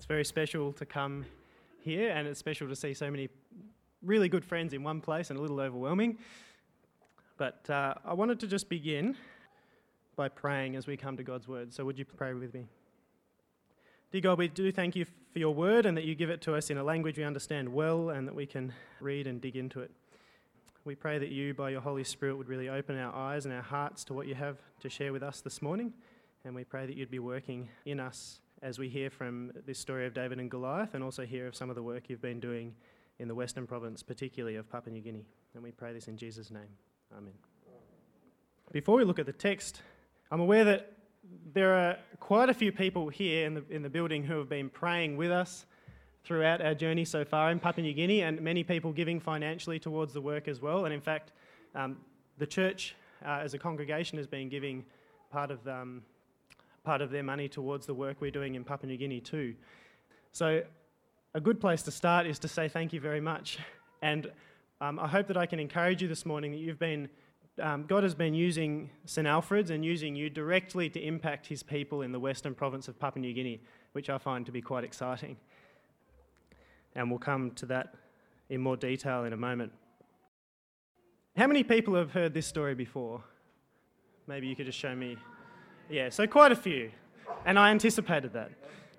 very special to come here, and it's special to see so many really good friends in one place and a little overwhelming. But I wanted to just begin by praying as we come to God's word. So would you pray with me? Dear God, we do thank you for your word and that you give it to us in a language we understand well and that we can read and dig into it. We pray that you, by your Holy Spirit, would really open our eyes and our hearts to what you have to share with us this morning. And we pray that you'd be working in us as we hear from this story of David and Goliath and also hear of some of the work you've been doing in the Western Province, particularly of Papua New Guinea. And we pray this in Jesus' name. Amen. Before we look at the text, I'm aware that there are quite a few people here in the building who have been praying with us throughout our journey so far in Papua New Guinea, and many people giving financially towards the work as well. And in fact, the church as a congregation has been giving part of their money towards the work we're doing in Papua New Guinea too. So a good place to start is to say thank you very much. And I hope that I can encourage you this morning that God has been using St Alfred's and using you directly to impact his people in the Western Province of Papua New Guinea, which I find to be quite exciting. And we'll come to that in more detail in a moment. How many people have heard this story before? Maybe you could just show me. Yeah, so quite a few. And I anticipated that.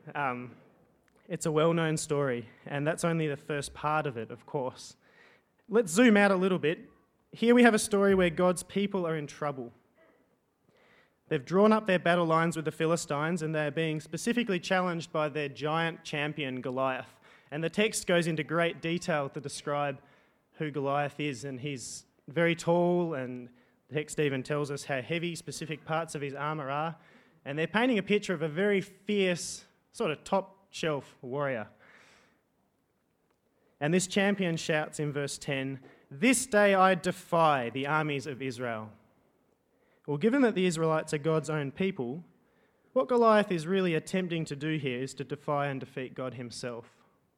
It's a well-known story, and that's only the first part of it, of course. Let's zoom out a little bit. Here we have a story where God's people are in trouble. They've drawn up their battle lines with the Philistines, and they're being specifically challenged by their giant champion, Goliath. And the text goes into great detail to describe who Goliath is, and he's very tall, and the text even tells us how heavy specific parts of his armour are. And they're painting a picture of a very fierce, sort of top-shelf warrior. And this champion shouts in verse 10, "This day I defy the armies of Israel." Well, given that the Israelites are God's own people, what Goliath is really attempting to do here is to defy and defeat God himself.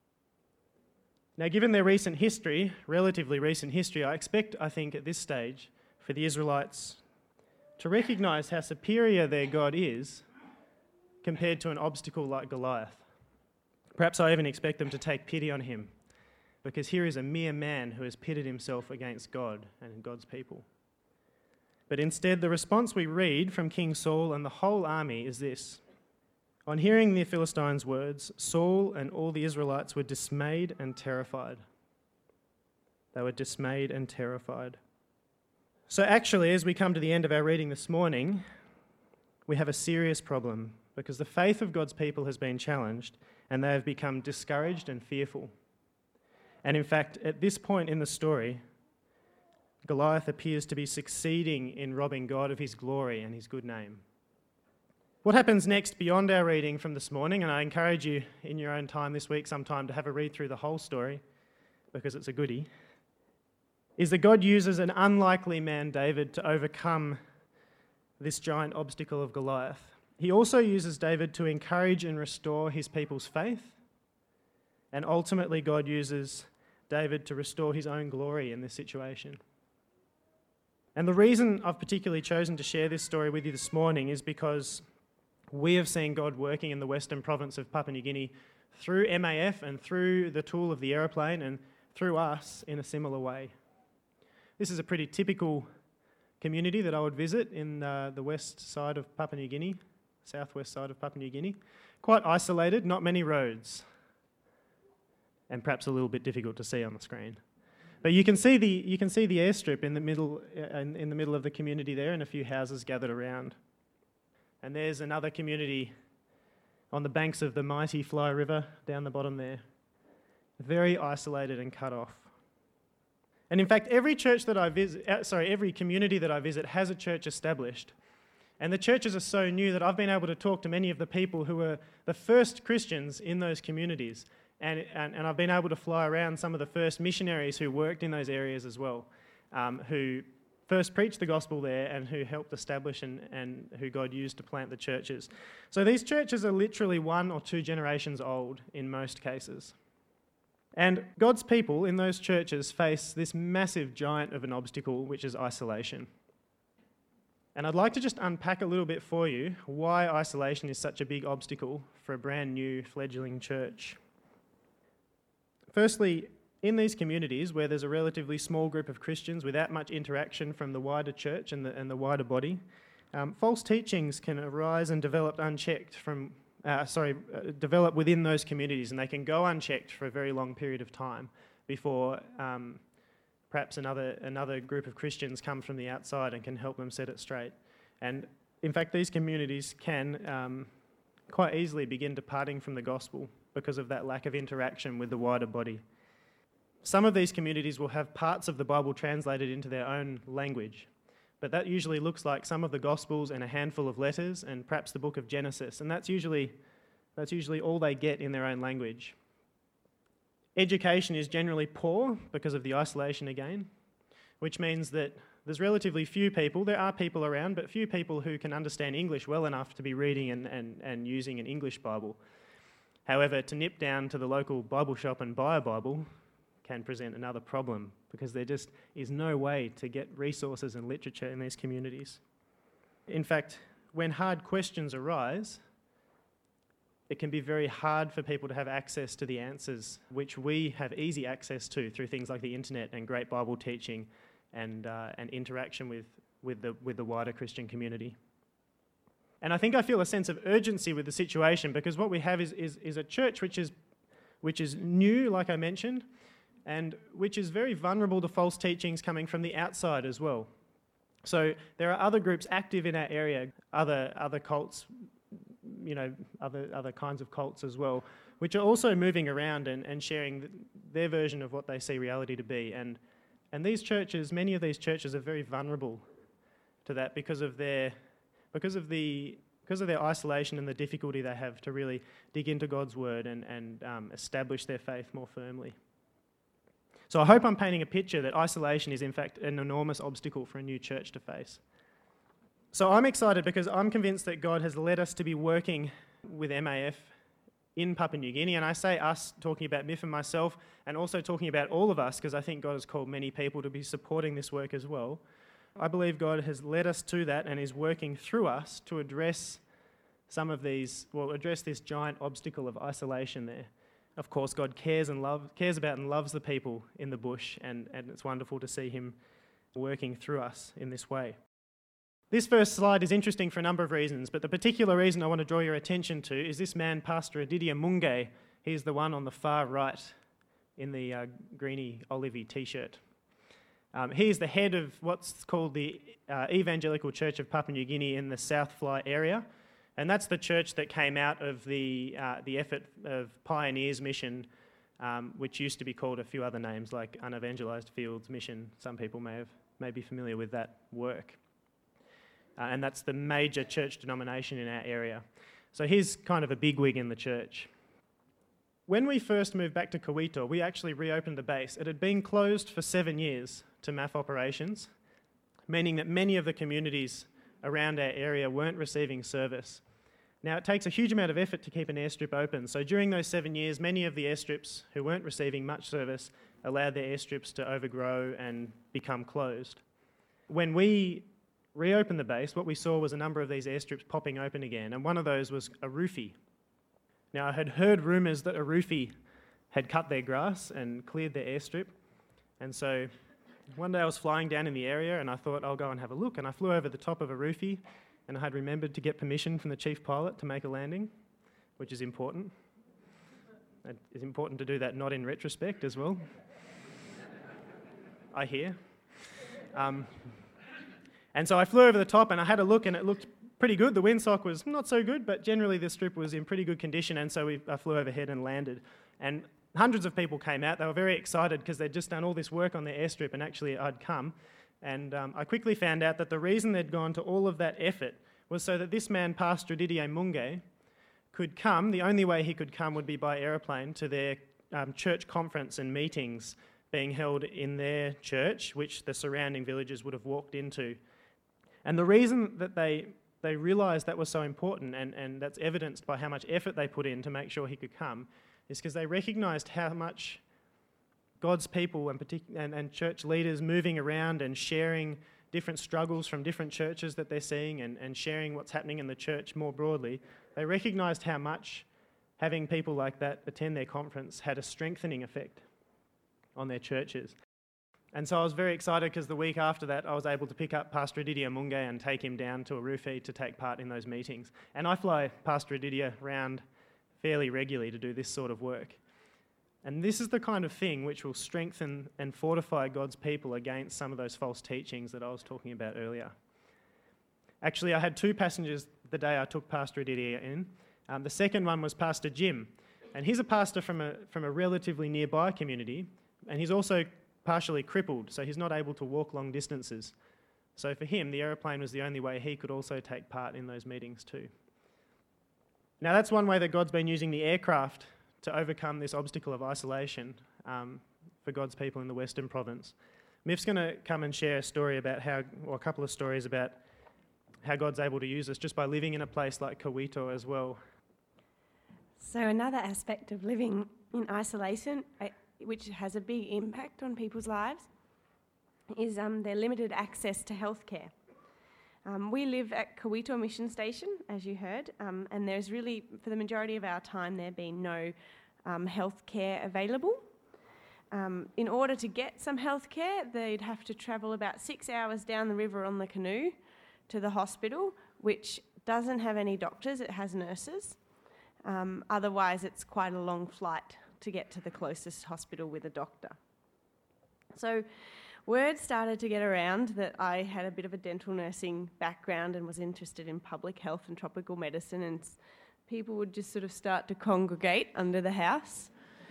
Now, given their recent history, relatively recent history, I think at this stage, for the Israelites to recognise how superior their God is compared to an obstacle like Goliath. Perhaps I even expect them to take pity on him, because here is a mere man who has pitted himself against God and God's people. But instead, the response we read from King Saul and the whole army is this. On hearing the Philistines' words, Saul and all the Israelites were dismayed and terrified. They were dismayed and terrified. So actually, as we come to the end of our reading this morning, we have a serious problem because the faith of God's people has been challenged and they have become discouraged and fearful. And in fact, at this point in the story, Goliath appears to be succeeding in robbing God of his glory and his good name. What happens next beyond our reading from this morning, and I encourage you in your own time this week sometime to have a read through the whole story, because it's a goodie, is that God uses an unlikely man, David, to overcome this giant obstacle of Goliath. He also uses David to encourage and restore his people's faith, and ultimately God uses David to restore his own glory in this situation. And the reason I've particularly chosen to share this story with you this morning is because we have seen God working in the Western Province of Papua New Guinea through MAF and through the tool of the aeroplane and through us in a similar way. This is a pretty typical community that I would visit in the west side of Papua New Guinea, southwest side of Papua New Guinea. Quite isolated, not many roads, and perhaps a little bit difficult to see on the screen. But you can see the airstrip in the middle of the community there, and a few houses gathered around. And there's another community on the banks of the mighty Fly River down the bottom there. Very isolated and cut off. And in fact, every community that I visit has a church established. And the churches are so new that I've been able to talk to many of the people who were the first Christians in those communities. And I've been able to fly around some of the first missionaries who worked in those areas as well, who first preached the gospel there and who helped establish and who God used to plant the churches. So these churches are literally 1 or 2 generations old in most cases. And God's people in those churches face this massive giant of an obstacle, which is isolation. And I'd like to just unpack a little bit for you why isolation is such a big obstacle for a brand new fledgling church. Firstly, in these communities where there's a relatively small group of Christians without much interaction from the wider church and the wider body, false teachings can arise and develop unchecked develop within those communities, and they can go unchecked for a very long period of time before perhaps another group of Christians come from the outside and can help them set it straight. And in fact, these communities can quite easily begin departing from the gospel because of that lack of interaction with the wider body. Some of these communities will have parts of the Bible translated into their own language, but that usually looks like some of the Gospels and a handful of letters and perhaps the book of Genesis, and that's usually all they get in their own language. Education is generally poor because of the isolation again, which means that there's relatively few people, there are people around, but few people who can understand English well enough to be reading and using an English Bible. However, to nip down to the local Bible shop and buy a Bible can present another problem because there just is no way to get resources and literature in these communities. In fact, when hard questions arise, it can be very hard for people to have access to the answers, which we have easy access to through things like the internet and great Bible teaching and interaction with the wider Christian community. And I think I feel a sense of urgency with the situation because what we have is a church which is new, like I mentioned, and which is very vulnerable to false teachings coming from the outside as well. So there are other groups active in our area, other cults, other kinds of cults as well, which are also moving around and sharing their version of what they see reality to be. And these churches, many of these churches are very vulnerable to that because of their isolation and the difficulty they have to really dig into God's word and establish their faith more firmly. So I hope I'm painting a picture that isolation is in fact an enormous obstacle for a new church to face. So I'm excited because I'm convinced that God has led us to be working with MAF in Papua New Guinea, and I say us, talking about Miff and myself, and also talking about all of us, because I think God has called many people to be supporting this work as well. I believe God has led us to that and is working through us to address address this giant obstacle of isolation there. Of course, God cares about and loves the people in the bush, and it's wonderful to see him working through us in this way. This first slide is interesting for a number of reasons, but the particular reason I want to draw your attention to is this man, Pastor Aditya Mungai. He's the one on the far right in the greeny olivey t-shirt. He is the head of what's called the Evangelical Church of Papua New Guinea in the South Fly area, and that's the church that came out of the effort of Pioneers Mission, which used to be called a few other names like Unevangelized Fields Mission. Some people may be familiar with that work. And that's the major church denomination in our area. So he's kind of a bigwig in the church. When we first moved back to Kowito, we actually reopened the base. It had been closed for 7 years to MAF operations, meaning that many of the communities around our area weren't receiving service. Now, it takes a huge amount of effort to keep an airstrip open, so during those 7 years, many of the airstrips who weren't receiving much service allowed their airstrips to overgrow and become closed. When we reopened the base, what we saw was a number of these airstrips popping open again, and one of those was Arufi. Now, I had heard rumours that Arufi had cut their grass and cleared their airstrip, and so one day I was flying down in the area and I thought I'll go and have a look, and I flew over the top of Arufi, and I had remembered to get permission from the chief pilot to make a landing, which is important. It's important to do that not in retrospect as well, I hear. And so I flew over the top and I had a look, and it looked pretty good. The windsock was not so good, but generally the strip was in pretty good condition, and so I flew overhead and landed. And hundreds of people came out. They were very excited because they'd just done all this work on their airstrip, and actually I'd come. And I quickly found out that the reason they'd gone to all of that effort was so that this man, Pastor Didier Mungai, could come. The only way he could come would be by aeroplane to their church conference and meetings being held in their church, which the surrounding villages would have walked into. And the reason that they realised that was so important, and that's evidenced by how much effort they put in to make sure he could come, is because they recognised how much God's people and church leaders moving around and sharing different struggles from different churches that they're seeing and sharing what's happening in the church more broadly, they recognised how much having people like that attend their conference had a strengthening effect on their churches. And so I was very excited because the week after that I was able to pick up Pastor Adidia Munge and take him down to Arufi to take part in those meetings. And I fly Pastor Adidia around fairly regularly to do this sort of work. And this is the kind of thing which will strengthen and fortify God's people against some of those false teachings that I was talking about earlier. Actually, I had two passengers the day I took Pastor Adidia in. The second one was Pastor Jim, and he's a pastor from a relatively nearby community, and he's also partially crippled, so he's not able to walk long distances. So for him, the aeroplane was the only way he could also take part in those meetings too. Now that's one way that God's been using the aircraft to overcome this obstacle of isolation for God's people in the Western Province. Miff's going to come and share a story about a couple of stories about how God's able to use us just by living in a place like Kowito as well. So another aspect of living in isolation, which has a big impact on people's lives, is their limited access to healthcare. We live at Kowito Mission Station, as you heard, and there's really, for the majority of our time, there been no healthcare available. In order to get some healthcare, they'd have to travel about 6 hours down the river on the canoe to the hospital, which doesn't have any doctors, it has nurses. Otherwise, it's quite a long flight to get to the closest hospital with a doctor. So word started to get around that I had a bit of a dental nursing background and was interested in public health and tropical medicine, and people would just sort of start to congregate under the house.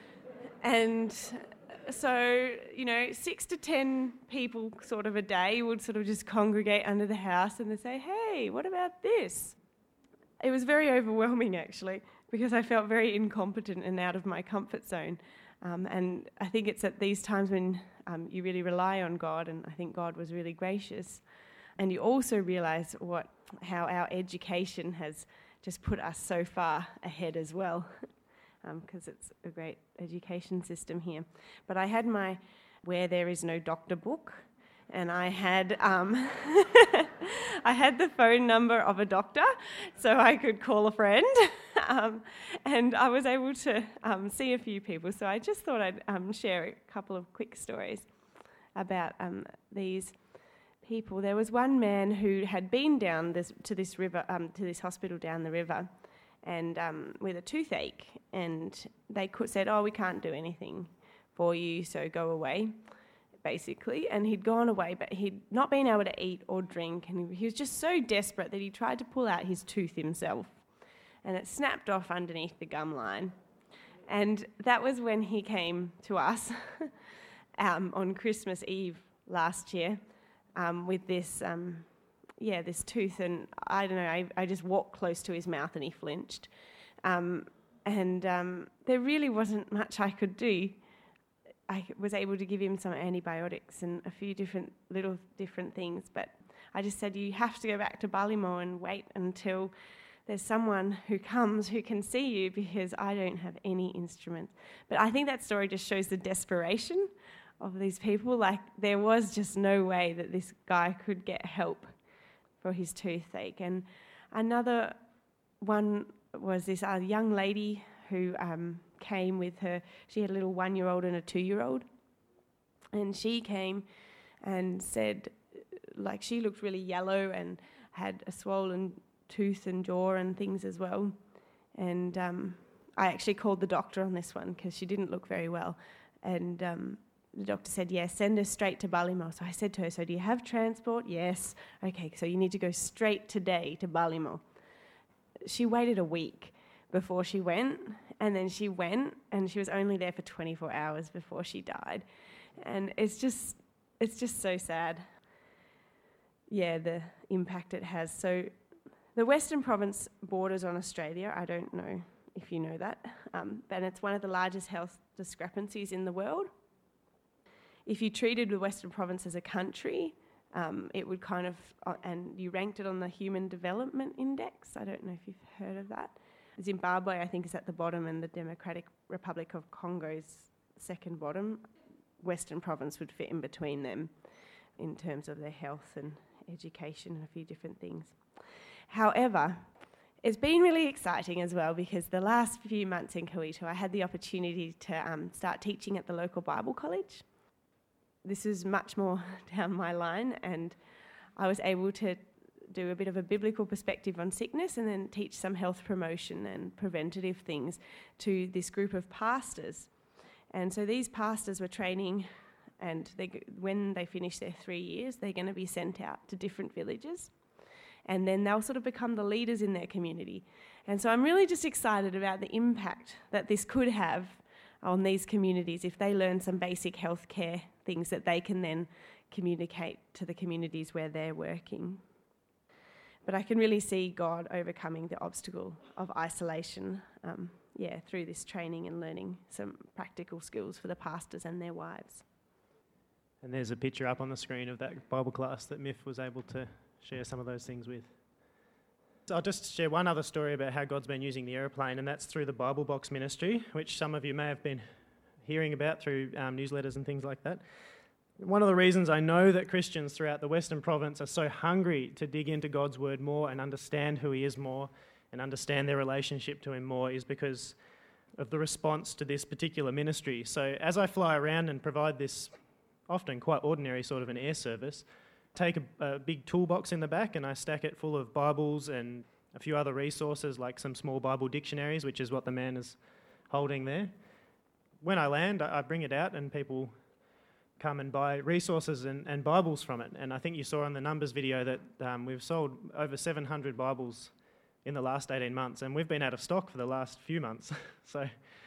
And so, 6 to 10 people sort of a day would sort of just congregate under the house and they'd say, hey, what about this? It was very overwhelming, actually, because I felt very incompetent and out of my comfort zone. And I think it's at these times when you really rely on God, and I think God was really gracious. And you also realise how our education has just put us so far ahead as well, because it's a great education system here. But I had my Where There Is No Doctor book, and I had I had the phone number of a doctor, so I could call a friend, and I was able to see a few people. So I just thought I'd share a couple of quick stories about these people. There was one man who had been down to this river, to this hospital down the river, and with a toothache, and they said, "Oh, we can't do anything for you, so go away." Basically, and he'd gone away, but he'd not been able to eat or drink, and he was just so desperate that he tried to pull out his tooth himself, and it snapped off underneath the gum line. And that was when he came to us on Christmas Eve last year with this this tooth, and I don't know, I just walked close to his mouth and he flinched, and there really wasn't much I could do. I was able to give him some antibiotics and a few different things, but I just said, you have to go back to Ballymore and wait until there's someone who comes who can see you, because I don't have any instruments. But I think that story just shows the desperation of these people. Like, there was just no way that this guy could get help for his toothache. And another one was this young lady who came with her. She had a little 1-year-old and a 2-year-old, and she came and said, like, she looked really yellow and had a swollen tooth and jaw and things as well. And I actually called the doctor on this one because she didn't look very well, and the doctor said, yes, send her straight to Ballymore. So I said to her, so do you have transport? Yes. Okay, so you need to go straight today to Ballymore. She waited a week before she went, and then she went, and she was only there for 24 hours before she died. And it's just so sad, the impact it has. So the Western Province borders on Australia. I don't know if you know that, but it's one of the largest health discrepancies in the world. If you treated the Western Province as a country, it would kind of, and you ranked it on the Human Development Index. I don't know if you've heard of that. Zimbabwe, I think, is at the bottom, and the Democratic Republic of Congo's second bottom. Western Province would fit in between them in terms of their health and education and a few different things. However, it's been really exciting as well because the last few months in Kowito I had the opportunity to start teaching at the local Bible college. This is much more down my line, and I was able to do a bit of a biblical perspective on sickness and then teach some health promotion and preventative things to this group of pastors. And so these pastors were training, and when they finish their 3 years, they're going to be sent out to different villages, and then they'll sort of become the leaders in their community. And so I'm really just excited about the impact that this could have on these communities if they learn some basic healthcare things that they can then communicate to the communities where they're working. But I can really see God overcoming the obstacle of isolation, through this training and learning some practical skills for the pastors and their wives. And there's a picture up on the screen of that Bible class that Miff was able to share some of those things with. So I'll just share one other story about how God's been using the aeroplane, and that's through the Bible Box ministry, which some of you may have been hearing about through newsletters and things like that. One of the reasons I know that Christians throughout the Western Province are so hungry to dig into God's Word more and understand who He is more and understand their relationship to Him more is because of the response to this particular ministry. So as I fly around and provide this often quite ordinary sort of an air service, take a big toolbox in the back and I stack it full of Bibles and a few other resources like some small Bible dictionaries, which is what the man is holding there. When I land, I bring it out and people come and buy resources and Bibles from it. And I think you saw on the numbers video that we've sold over 700 Bibles in the last 18 months, and we've been out of stock for the last few months. So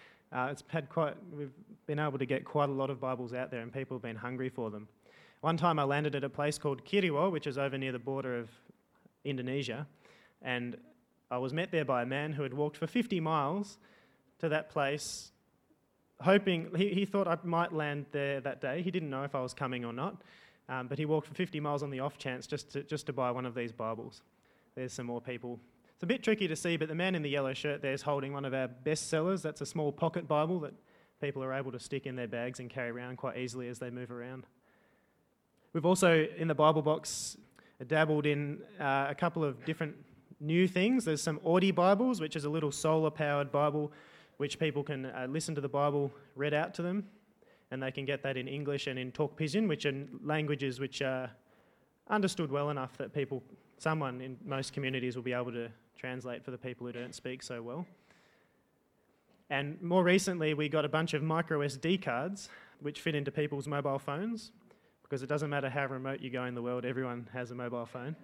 we've been able to get quite a lot of Bibles out there, and people have been hungry for them. One time I landed at a place called Kiriwo, which is over near the border of Indonesia, and I was met there by a man who had walked for 50 miles to that place, hoping, he thought I might land there that day. He didn't know if I was coming or not, but he walked for 50 miles on the off chance just to buy one of these Bibles. There's some more people. It's a bit tricky to see, but the man in the yellow shirt there is holding one of our best sellers. That's a small pocket Bible that people are able to stick in their bags and carry around quite easily as they move around. We've also, in the Bible Box, dabbled in a couple of different new things. There's some Audi Bibles, which is a little solar-powered Bible, which people can listen to the Bible read out to them, and they can get that in English and in Tok Pisin, which are languages which are understood well enough that someone in most communities will be able to translate for the people who don't speak so well. And more recently, we got a bunch of micro SD cards which fit into people's mobile phones, because it doesn't matter how remote you go in the world, everyone has a mobile phone.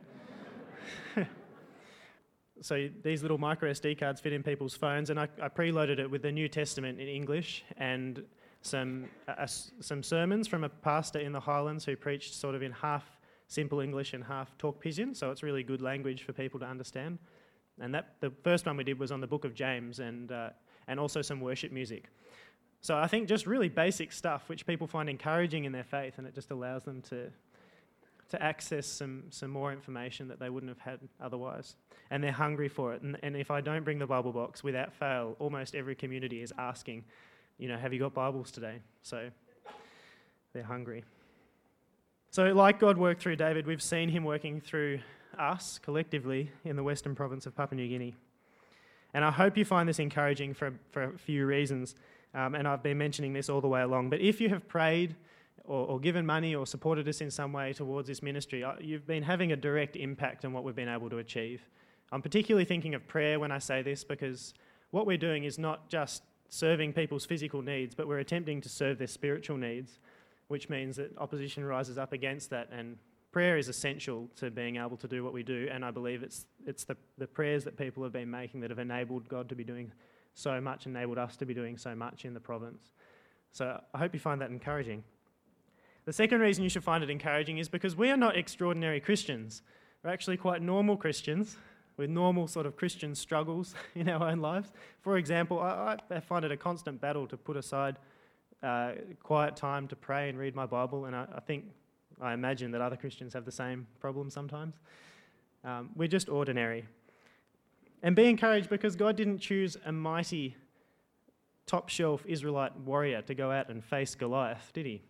So these little micro SD cards fit in people's phones, and I preloaded it with the New Testament in English and some sermons from a pastor in the Highlands who preached sort of in half simple English and half Tok Pisin, so it's really good language for people to understand. And the first one we did was on the Book of James, and also some worship music. So I think just really basic stuff which people find encouraging in their faith, and it just allows them to access some more information that they wouldn't have had otherwise. And they're hungry for it. And if I don't bring the Bible Box, without fail, almost every community is asking, have you got Bibles today? So they're hungry. So like God worked through David, we've seen him working through us collectively in the Western Province of Papua New Guinea. And I hope you find this encouraging for a few reasons. And I've been mentioning this all the way along. But if you have prayed or given money or supported us in some way towards this ministry, you've been having a direct impact on what we've been able to achieve. I'm particularly thinking of prayer when I say this, because what we're doing is not just serving people's physical needs, but we're attempting to serve their spiritual needs, which means that opposition rises up against that, and prayer is essential to being able to do what we do, and I believe it's the prayers that people have been making that have enabled God to be doing so much, enabled us to be doing so much in the province. So I hope you find that encouraging. The second reason you should find it encouraging is because we are not extraordinary Christians. We're actually quite normal Christians with normal sort of Christian struggles in our own lives. For example, I find it a constant battle to put aside quiet time to pray and read my Bible, and I imagine that other Christians have the same problem sometimes. We're just ordinary. And be encouraged, because God didn't choose a mighty, top-shelf Israelite warrior to go out and face Goliath, did he?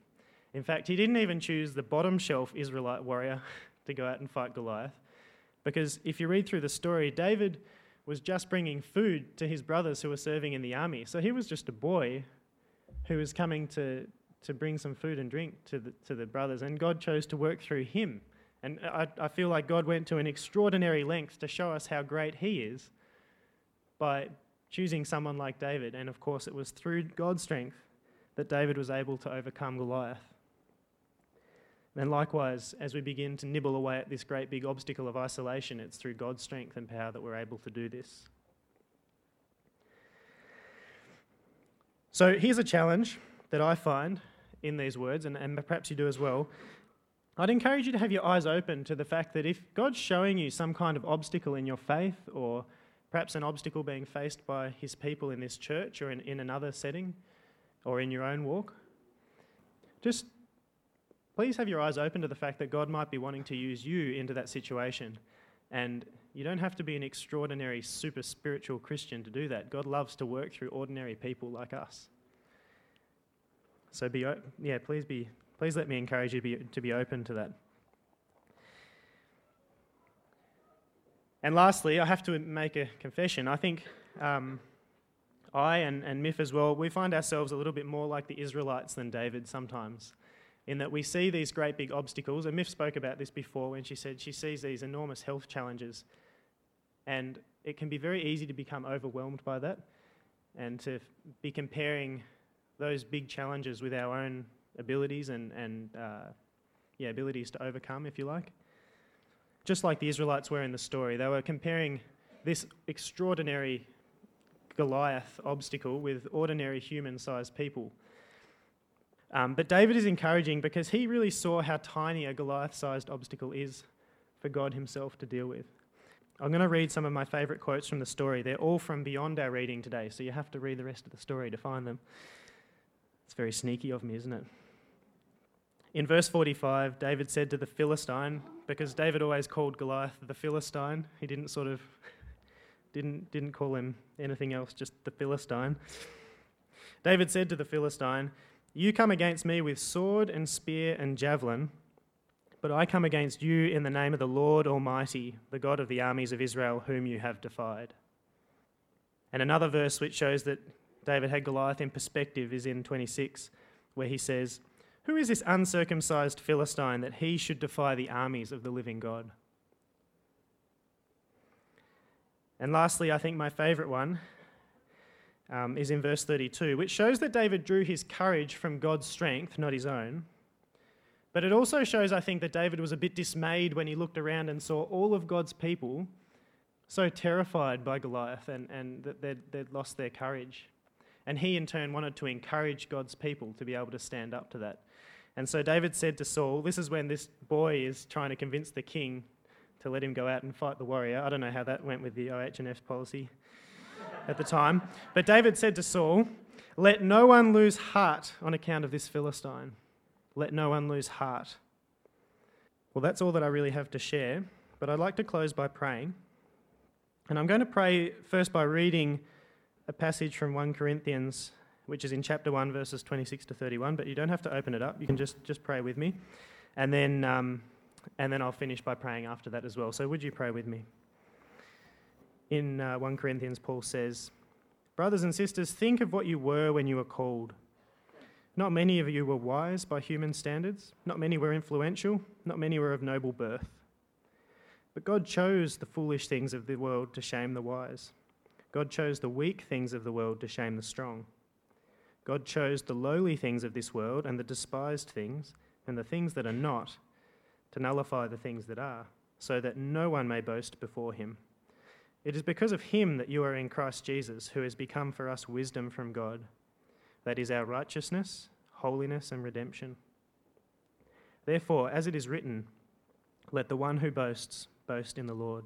In fact, he didn't even choose the bottom shelf Israelite warrior to go out and fight Goliath, because if you read through the story, David was just bringing food to his brothers who were serving in the army. So he was just a boy who was coming to bring some food and drink to the brothers, and God chose to work through him. And I feel like God went to an extraordinary length to show us how great he is by choosing someone like David. And of course, it was through God's strength that David was able to overcome Goliath. And likewise, as we begin to nibble away at this great big obstacle of isolation, it's through God's strength and power that we're able to do this. So here's a challenge that I find in these words, and perhaps you do as well. I'd encourage you to have your eyes open to the fact that if God's showing you some kind of obstacle in your faith, or perhaps an obstacle being faced by his people in this church or in another setting or in your own walk, just please have your eyes open to the fact that God might be wanting to use you into that situation. And you don't have to be an extraordinary, super spiritual Christian to do that. God loves to work through ordinary people like us. So please let me encourage you to be open to that. And lastly, I have to make a confession. I think I and Miff as well, we find ourselves a little bit more like the Israelites than David sometimes, in that we see these great big obstacles, and Miff spoke about this before when she said she sees these enormous health challenges, and it can be very easy to become overwhelmed by that and to be comparing those big challenges with our own abilities and abilities to overcome, if you like. Just like the Israelites were in the story, they were comparing this extraordinary Goliath obstacle with ordinary human-sized people. But David is encouraging because he really saw how tiny a Goliath-sized obstacle is for God himself to deal with. I'm going to read some of my favourite quotes from the story. They're all from beyond our reading today, so you have to read the rest of the story to find them. It's very sneaky of me, isn't it? In verse 45, David said to the Philistine, because David always called Goliath the Philistine. He didn't call him anything else, just the Philistine. David said to the Philistine, "You come against me with sword and spear and javelin, but I come against you in the name of the Lord Almighty, the God of the armies of Israel, whom you have defied." And another verse which shows that David had Goliath in perspective is in 26, where he says, "Who is this uncircumcised Philistine that he should defy the armies of the living God?" And lastly, I think my favourite one is in verse 32, which shows that David drew his courage from God's strength, not his own. But it also shows, I think, that David was a bit dismayed when he looked around and saw all of God's people so terrified by Goliath and that they'd lost their courage. And he, in turn, wanted to encourage God's people to be able to stand up to that. And so David said to Saul, this is when this boy is trying to convince the king to let him go out and fight the warrior. I don't know how that went with the OH&F policy at the time. But David said to Saul, "Let no one lose heart on account of this Philistine. Let no one lose heart." Well, that's all that I really have to share, but I'd like to close by praying. And I'm going to pray first by reading a passage from 1 Corinthians, which is in chapter 1, verses 26 to 31, but you don't have to open it up. You can just pray with me. And then I'll finish by praying after that as well. So would you pray with me? In 1 Corinthians, Paul says, "Brothers and sisters, think of what you were when you were called. Not many of you were wise by human standards. Not many were influential. Not many were of noble birth. But God chose the foolish things of the world to shame the wise. God chose the weak things of the world to shame the strong. God chose the lowly things of this world and the despised things and the things that are not to nullify the things that are, so that no one may boast before him. It is because of him that you are in Christ Jesus, who has become for us wisdom from God. That is our righteousness, holiness, and redemption. Therefore, as it is written, let the one who boasts boast in the Lord."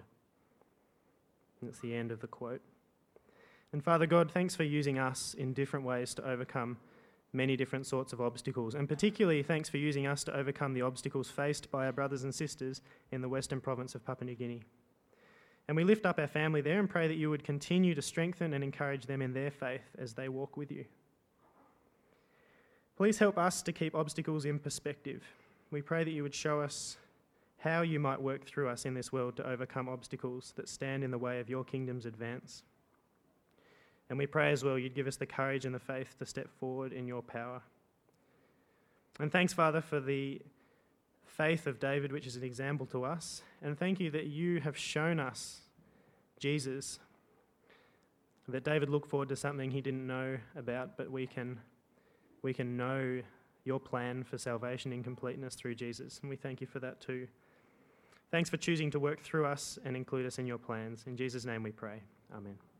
That's the end of the quote. And Father God, thanks for using us in different ways to overcome many different sorts of obstacles, and particularly thanks for using us to overcome the obstacles faced by our brothers and sisters in the Western province of Papua New Guinea. And we lift up our family there and pray that you would continue to strengthen and encourage them in their faith as they walk with you. Please help us to keep obstacles in perspective. We pray that you would show us how you might work through us in this world to overcome obstacles that stand in the way of your kingdom's advance. And we pray as well you'd give us the courage and the faith to step forward in your power. And thanks, Father, for the faith of David, which is an example to us. And thank you that you have shown us Jesus, that David looked forward to something he didn't know about, but we can know your plan for salvation in completeness through Jesus. And we thank you for that too. Thanks for choosing to work through us and include us in your plans. In Jesus' name we pray. Amen.